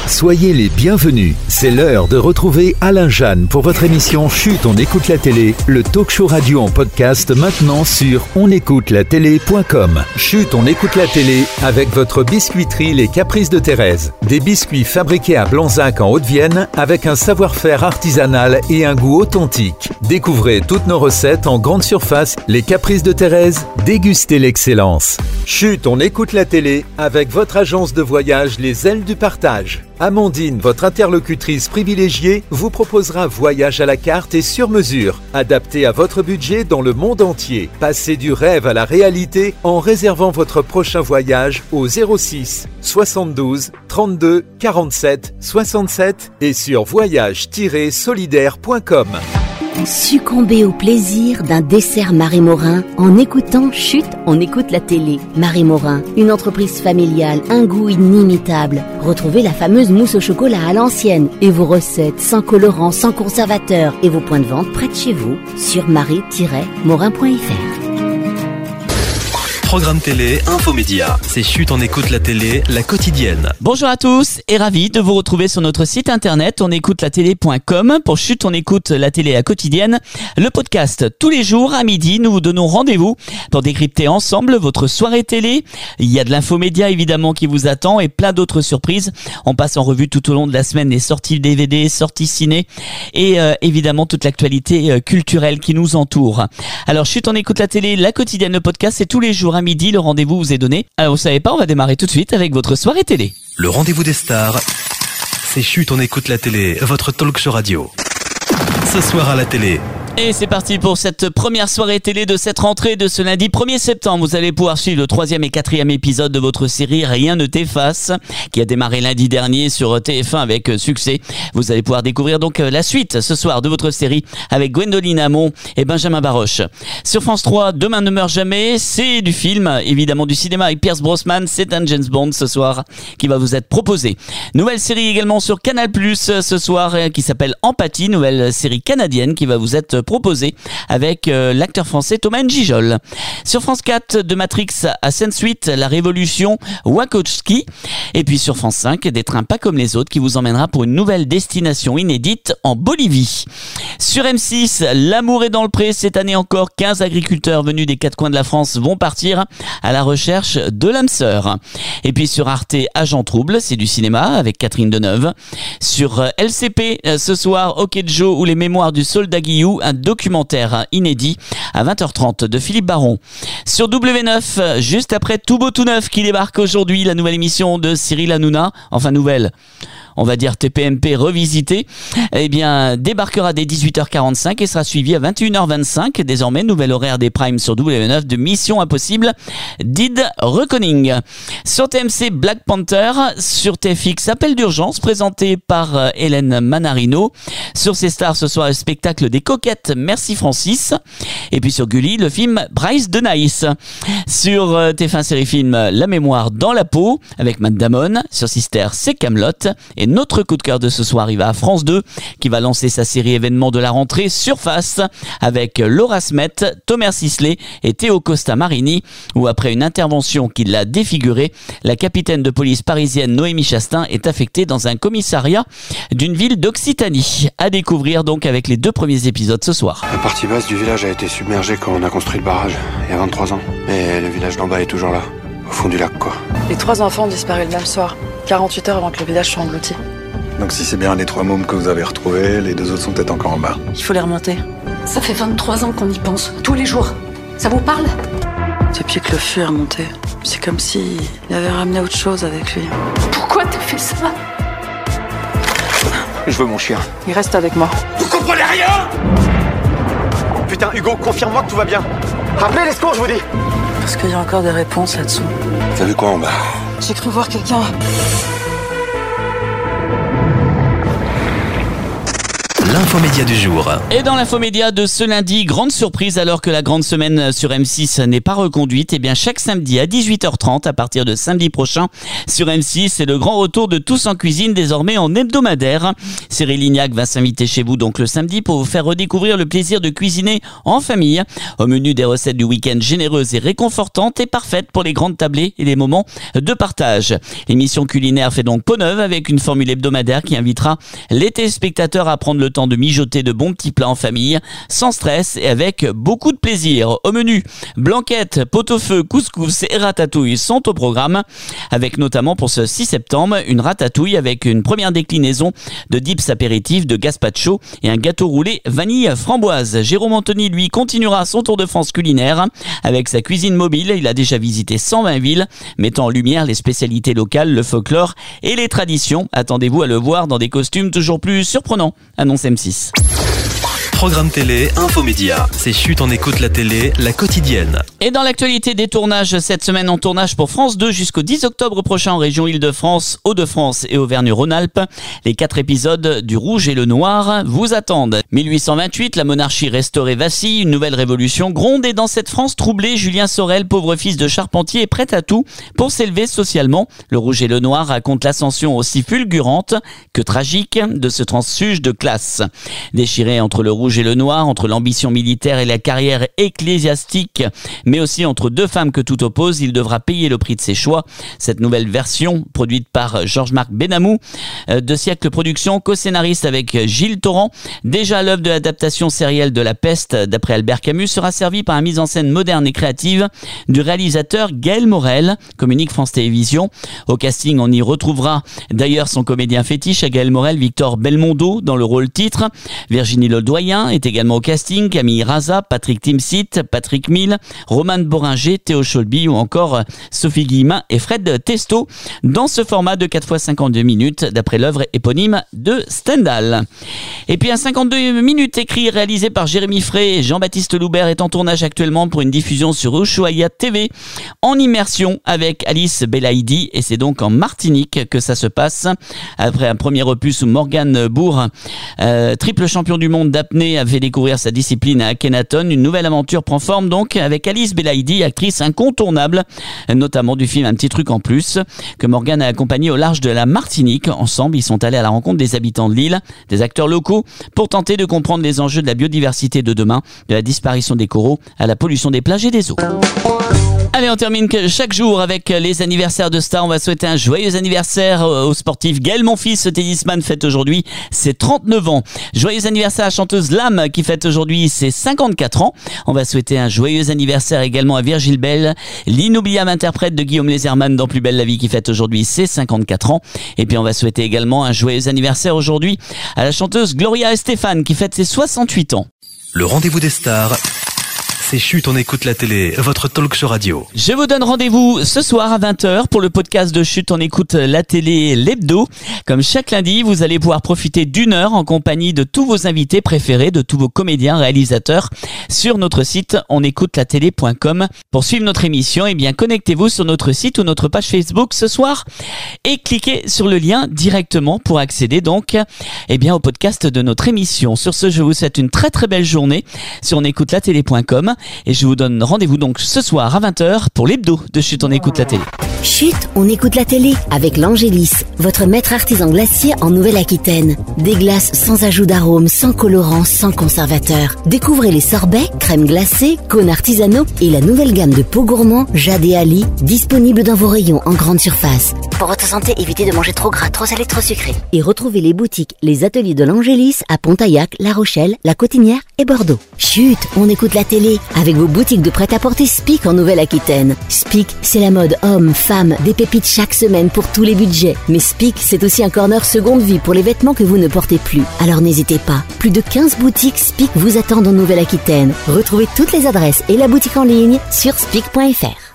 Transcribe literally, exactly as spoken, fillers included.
Soyez les bienvenus. C'est l'heure de retrouver Alain Jeanne pour votre émission Chut, on écoute la télé, le talk show radio en podcast maintenant sur on écoute la télé point com. Chut, on écoute la télé avec votre biscuiterie Les Caprices de Thérèse. Des biscuits fabriqués à Blanzac en Haute-Vienne avec un savoir-faire artisanal et un goût authentique. Découvrez toutes nos recettes en grande surface. Les Caprices de Thérèse, dégustez l'excellence. Chut, on écoute la télé avec votre agence de voyage Les Ailes du Partage. Amandine, votre interlocutrice privilégiée, vous proposera voyage à la carte et sur mesure, adapté à votre budget dans le monde entier. Passez du rêve à la réalité en réservant votre prochain voyage au zéro six soixante-douze trente-deux quarante-sept soixante-sept et sur voyage tiret solidaire point com. Succombez au plaisir d'un dessert Marie Morin en écoutant Chut, on écoute la télé. Marie Morin, une entreprise familiale, un goût inimitable. Retrouvez la fameuse mousse au chocolat à l'ancienne et vos recettes sans colorant, sans conservateur et vos points de vente près de chez vous sur marie tiret morin point f r. Programme télé, infomédia. C'est Chut, on écoute la télé, la quotidienne. Bonjour à tous et ravi de vous retrouver sur notre site internet on écoute la télé point com pour Chut, on écoute la télé, la quotidienne. Le podcast, tous les jours à midi, nous vous donnons rendez-vous pour décrypter ensemble votre soirée télé. Il y a de l'infomédia évidemment qui vous attend et plein d'autres surprises. On passe en revue tout au long de la semaine les sorties D V D, sorties ciné et euh, évidemment toute l'actualité euh, culturelle qui nous entoure. Alors Chut, on écoute la télé, la quotidienne, le podcast, c'est tous les jours à midi, le rendez-vous vous est donné. Alors vous savez pas, on va démarrer tout de suite avec votre soirée télé. Le rendez-vous des stars, c'est Chut, on écoute la télé, votre talk show radio. Ce soir à la télé. Et c'est parti pour cette première soirée télé de cette rentrée de ce lundi premier septembre. Vous allez pouvoir suivre le troisième et quatrième épisode de votre série Rien ne t'efface, qui a démarré lundi dernier sur T F un avec succès. Vous allez pouvoir découvrir donc la suite ce soir de votre série avec Gwendoline Hamon et Benjamin Baroche. Sur France trois, Demain ne meurt jamais, c'est du film, évidemment du cinéma avec Pierce Brosnan, c'est un James Bond ce soir qui va vous être proposé. Nouvelle série également sur Canal plus, ce soir qui s'appelle Empathie, nouvelle série canadienne qui va vous être proposé avec euh, l'acteur français Thomas N'Gijol. Sur France quatre, de Matrix à Sainte-Suite, la révolution Wachowski. Et puis sur France cinq, des trains pas comme les autres qui vous emmènera pour une nouvelle destination inédite en Bolivie. Sur M six, L'amour est dans le pré. Cette année encore, quinze agriculteurs venus des quatre coins de la France vont partir à la recherche de l'âme sœur. Et puis sur Arte, Agent Trouble, c'est du cinéma avec Catherine Deneuve. Sur euh, L C P, euh, ce soir, Ok Joe ou les mémoires du soldat Guillou, un documentaire inédit à vingt heures trente de Philippe Baron. Sur W neuf, juste après Tout beau tout neuf qui débarque aujourd'hui, la nouvelle émission de Cyril Hanouna, enfin nouvelle, on va dire T P M P revisité, eh bien, débarquera dès dix-huit heures quarante-cinq et sera suivi à vingt et une heures vingt-cinq. Désormais, nouvel horaire des primes sur W neuf de Mission Impossible, Dead Reckoning. Sur T M C, Black Panther. Sur T F X, Appel d'urgence, présenté par euh, Hélène Manarino. Sur C Stars, ce soir, le spectacle des coquettes, Merci Francis. Et puis sur Gulli, le film Bryce de Nice. Sur euh, T F un Série Film, La mémoire dans la peau, avec Matt Damon. Sur Sister, c'est Kaamelott. Et notre coup de cœur de ce soir, il va à France deux, qui va lancer sa série événement de la rentrée Surface, avec Laura Smet, Thomas Sisley et Théo Costa Marini, où après une intervention qui l'a défiguré, la capitaine de police parisienne Noémie Chastain est affectée dans un commissariat d'une ville d'Occitanie. À découvrir donc avec les deux premiers épisodes ce soir. La partie basse du village a été submergée quand on a construit le barrage, il y a vingt-trois ans. Mais le village d'en bas est toujours là, au fond du lac quoi. Les trois enfants ont disparu le même soir, quarante-huit heures avant que le village soit englouti. Donc si c'est bien les trois mômes que vous avez retrouvés, les deux autres sont peut-être encore en bas. Il faut les remonter. Ça fait vingt-trois ans qu'on y pense, tous les jours. Ça vous parle? Depuis que le feu est remonté, c'est comme s'il avait ramené autre chose avec lui. Pourquoi t'as fait ça? Je veux mon chien. Il reste avec moi. Vous comprenez rien? Putain, Hugo, confirme-moi que tout va bien. Rappelez les secours, je vous dis. Parce qu'il y a encore des réponses là-dessous. T'as vu quoi en bas? J'ai cru voir quelqu'un. L'infomédia du jour. Et dans l'infomédia de ce lundi, grande surprise alors que la grande semaine sur M six n'est pas reconduite, et bien chaque samedi à dix-huit heures trente à partir de samedi prochain sur M six, c'est le grand retour de Tous en cuisine désormais en hebdomadaire. Cyril Lignac va s'inviter chez vous donc le samedi pour vous faire redécouvrir le plaisir de cuisiner en famille. Au menu des recettes du week-end généreuses et réconfortantes et parfaites pour les grandes tablées et les moments de partage. L'émission culinaire fait donc peau neuve avec une formule hebdomadaire qui invitera les téléspectateurs à prendre le temps de mijoter de bons petits plats en famille, sans stress et avec beaucoup de plaisir. Au menu, blanquettes, pot-au-feu, couscous et ratatouille sont au programme, avec notamment pour ce six septembre une ratatouille avec une première déclinaison de dips apéritifs, de gazpacho et un gâteau roulé vanille framboise. Jérôme Anthony, lui, continuera son tour de France culinaire avec sa cuisine mobile. Il a déjà visité cent vingt villes, mettant en lumière les spécialités locales, le folklore et les traditions. Attendez-vous à le voir dans des costumes toujours plus surprenants, annonce M six. Programme télé, infomédia. C'est Chut, on écoute la télé, la quotidienne. Et dans l'actualité des tournages, cette semaine en tournage pour France deux jusqu'au dix octobre prochain en région Île-de-France, Hauts-de-France et Auvergne-Rhône-Alpes. Les quatre épisodes du Rouge et le Noir vous attendent. mille huit cent vingt-huit, la monarchie restaurée vacille, une nouvelle révolution gronde et dans cette France troublée, Julien Sorel, pauvre fils de charpentier, est prêt à tout pour s'élever socialement. Le Rouge et le Noir raconte l'ascension aussi fulgurante que tragique de ce transfuge de classe. Déchiré entre le Rouge et le Noir, entre l'ambition militaire et la carrière ecclésiastique, mais aussi entre deux femmes que tout oppose, il devra payer le prix de ses choix. Cette nouvelle version, produite par Georges-Marc Benamou, de Siècle Productions, co-scénariste avec Gilles Torrent, déjà à l'œuvre de l'adaptation sérielle de La Peste d'après Albert Camus, sera servie par une mise en scène moderne et créative du réalisateur Gaël Morel, communique France Télévisions. Au casting, on y retrouvera d'ailleurs son comédien fétiche à Gaël Morel, Victor Belmondo, dans le rôle titre. Virginie Ledoyen est également au casting, Camille Raza, Patrick Timsit, Patrick Mille, Romane Boringer, Théo Cholby ou encore Sophie Guillemin et Fred Testo dans ce format de quatre fois cinquante-deux minutes d'après l'œuvre éponyme de Stendhal. Et puis un cinquante-deux minutes écrit et réalisé par Jérémy Frey et Jean-Baptiste Loubert est en tournage actuellement pour une diffusion sur Ushuaïa T V en immersion avec Alice Belaïdi, et c'est donc en Martinique que ça se passe. Après un premier opus où Morgane Bourg, euh, triple champion du monde d'apnée, a fait découvrir sa discipline à Akhenaton, une nouvelle aventure prend forme donc avec Alice Belaïdi, actrice incontournable, notamment du film Un petit truc en plus, que Morgane a accompagné au large de la Martinique. Ensemble, ils sont allés à la rencontre des habitants de l'île, des acteurs locaux, pour tenter de comprendre les enjeux de la biodiversité de demain, de la disparition des coraux à la pollution des plages et des eaux. Allez, on termine chaque jour avec les anniversaires de stars. On va souhaiter un joyeux anniversaire au sportif Gaël Monfils. Ce tennisman fête aujourd'hui ses trente-neuf ans. Joyeux anniversaire à la chanteuse Lame qui fête aujourd'hui ses cinquante-quatre ans. On va souhaiter un joyeux anniversaire également à Virgile Bell, l'inoubliable interprète de Guillaume Lézerman dans Plus belle la vie, qui fête aujourd'hui ses cinquante-quatre ans. Et puis on va souhaiter également un joyeux anniversaire aujourd'hui à la chanteuse Gloria Estefan qui fête ses soixante-huit ans. Le rendez-vous des stars. C'est Chut, on écoute la télé, votre talk show radio. Je vous donne rendez-vous ce soir à vingt heures pour le podcast de Chut, on écoute la télé, l'hebdo. Comme chaque lundi, vous allez pouvoir profiter d'une heure en compagnie de tous vos invités préférés, de tous vos comédiens, réalisateurs, sur notre site on écoute la télé point com. Pour suivre notre émission, eh bien, connectez-vous sur notre site ou notre page Facebook ce soir et cliquez sur le lien directement pour accéder donc, eh bien, au podcast de notre émission. Sur ce, je vous souhaite une très très belle journée sur on écoute la télé point com. Et je vous donne rendez-vous donc ce soir à vingt heures pour l'hebdo de Chut, on écoute la télé. Chut, on écoute la télé avec l'Angélis, votre maître artisan glacier en Nouvelle-Aquitaine. Des glaces sans ajout d'arôme, sans colorant, sans conservateur. Découvrez les sorbets, crèmes glacées, cônes artisanaux et la nouvelle gamme de pots gourmands Jade et Ali, disponible dans vos rayons en grande surface. Pour votre santé, évitez de manger trop gras, trop salé, trop sucré. Et retrouvez les boutiques, les ateliers de l'Angélis à Pontaillac, La Rochelle, La Cotinière et Bordeaux. Chut, on écoute la télé avec vos boutiques de prêt-à-porter Spic en Nouvelle-Aquitaine. Spic, c'est la mode homme, femme, des pépites chaque semaine pour tous les budgets. Mais Spic, c'est aussi un corner seconde vie pour les vêtements que vous ne portez plus. Alors n'hésitez pas, plus de quinze boutiques Spic vous attendent en Nouvelle-Aquitaine. Retrouvez toutes les adresses et la boutique en ligne sur spic point f r.